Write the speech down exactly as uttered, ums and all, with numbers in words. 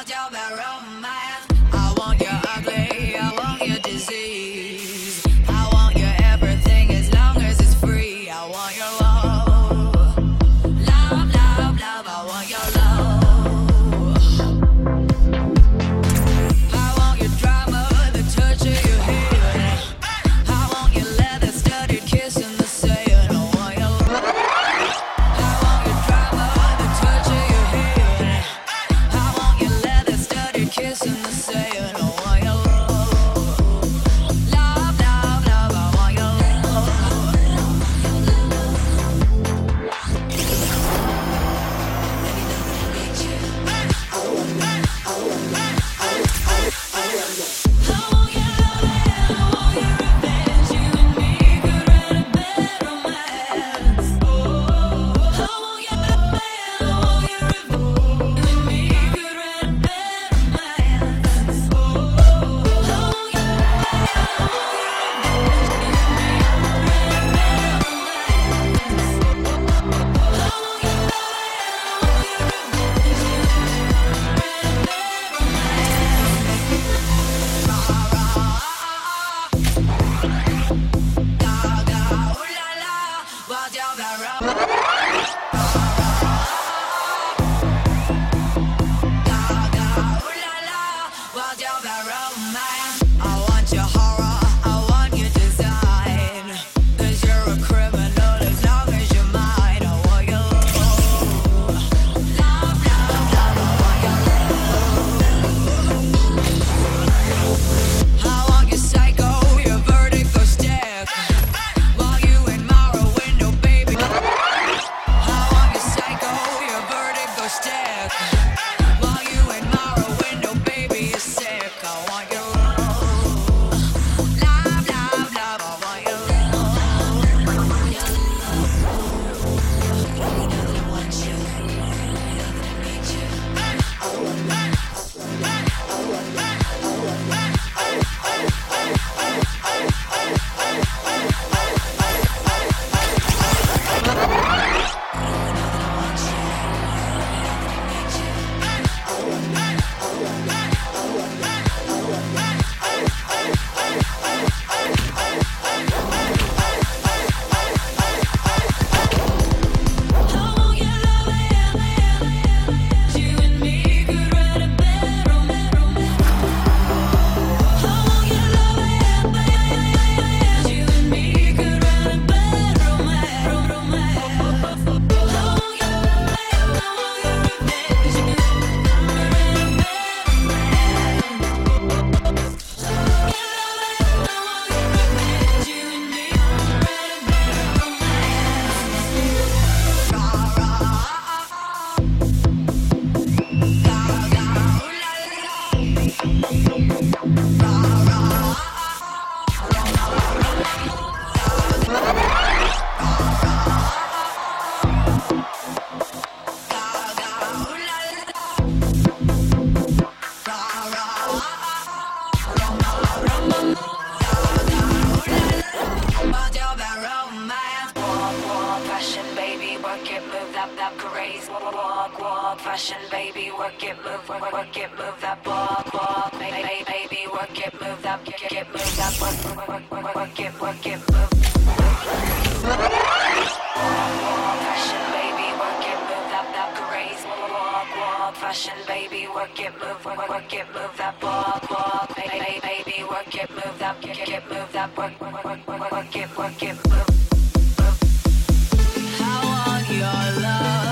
your bad romance. I want your ugly, I want your disease. I want your everything as long as it's free. I want your love, love, love, love. I want your love. I want your drama, the touch of your head. I want your leather studded kiss in the sand. I want your love. I want your drama, the touch of your head. I want your leather studded kiss in the sand. I want your love, love, love, love. I want your fashion, baby, work it, move, work, work it, move that walk, walk, baby, baby, work it, move that, get, get, move that, work, work, work, work, work it, work it, move. Walk, walk, fashion, baby, work it, move that, that grace. Walk, walk, fashion, baby, work it, move, work, work it, move that, walk, walk, baby, baby, work it, move that, get, get, move that, work, work, work, work, work it, work it, move. I want your love.